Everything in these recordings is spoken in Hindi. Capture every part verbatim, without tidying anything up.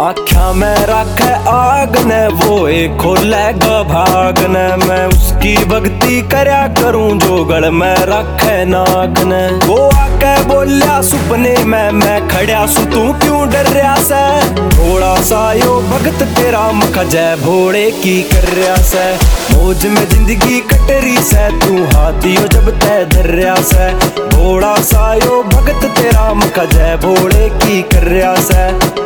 आख्या में रखे आग ने वो एक खोलेगा भाग ने। मैं उसकी भक्ति करया करूं जो गल में रखे नाग ने। वो आके बोलिया सुपने में मैं खड़ा सु तू क्यों डर रहा से। थोड़ा सा यो भगत तेरा मखा जय भोले की कर रहा से। मौज में जिंदगी कट रही से तू हाथियो जब तय धर रहा से। थोड़ा सा यो भगत तेरा मखा जय भोले की कर रहा से।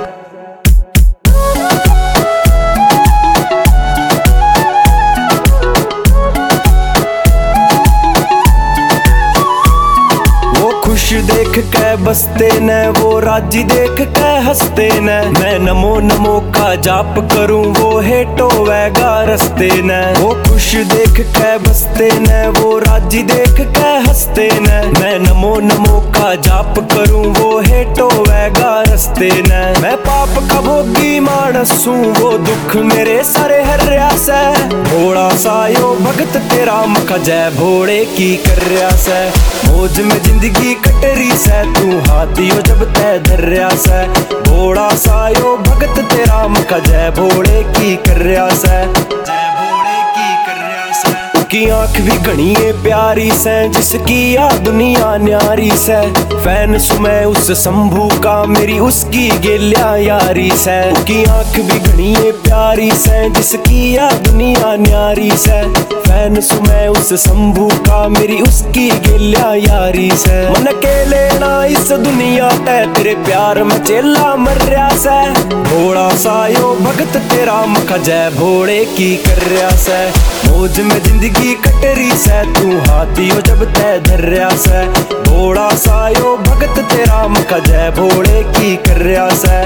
खुश देख के बसते न वो राजी देख के हंसते न। मैं नमो नमो का जाप करूं वो हेटो वेगा रस्ते न। वो खुश देख के बसते न वो राजी देख के हंसते न। मैं नमो नमो का जाप करूं वो हेटो वेगा रस्ते न। मैं पाप का भोगी मानस हूं वो दुख मेरे सारे हर्या से। थोड़ा सा यो भगत तेरा मखा जय भोले की कर रहा से। मौज में जिंदगी कट रही से तू हाथियो जब तय धर रहा से। थोड़ा सा यो भगत तेरा मखा जय भोले की कर रहा से। जय भोले की कर रहा से। उसकी आंख भी घनी प्यारी से जिसकी या दुनिया न्यारी से। फैन सुमै उस शंभू का मेरी उसकी गेल्या यारी से। उसकी आंख भी घनी प्यारी से जिसकी या दुनिया न्यारी से। फैन सुमै उस शंभू का मेरी उसकी गेल्या यारी से। मन के लेना इस दुनिया ते तेरे प्यार में चेला मर रहा से। थोड़ा सा यो भगत तेरा मखा जय भोले की कर रहा से। मौज में जिंदगी कट रही से तू हाथियो जब तय धर रहा से। थोड़ा सा यो भगत तेरा मखा जय भोले की कर रहा से।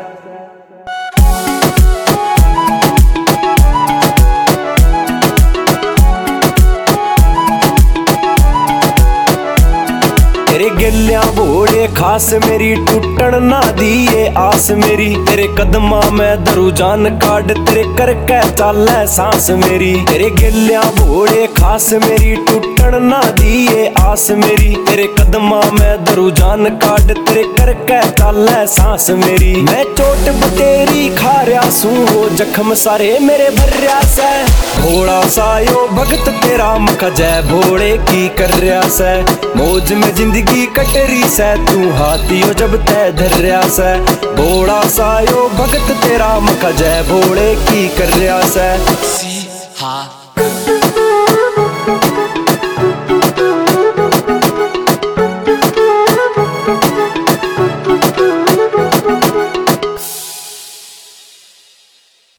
तेरे गिलिया भोले खास मेरी टूटन ना दिए आस मेरी। तेरे कदमा में दरू जान काट तेरे करके चाले सांस मेरी। तेरे गिलिया भोले खास मेरी टूटन ना दिए आस मेरी। तेरे कदमा में दरू जान काट तेरे करके चाले सांस मेरी। मैं चोट बतेरी खा रहा सू वो जख्म सारे मेरे भर रहा से। थोड़ा सा यो भगत तेरा मखा जय भोले की कर रहा से। मौज में जिंदगी कट रही से तू हाथियो जब तय धर रहा से। थोड़ा सा यो भगत तेरा मखा जय भोले की कर रहा से।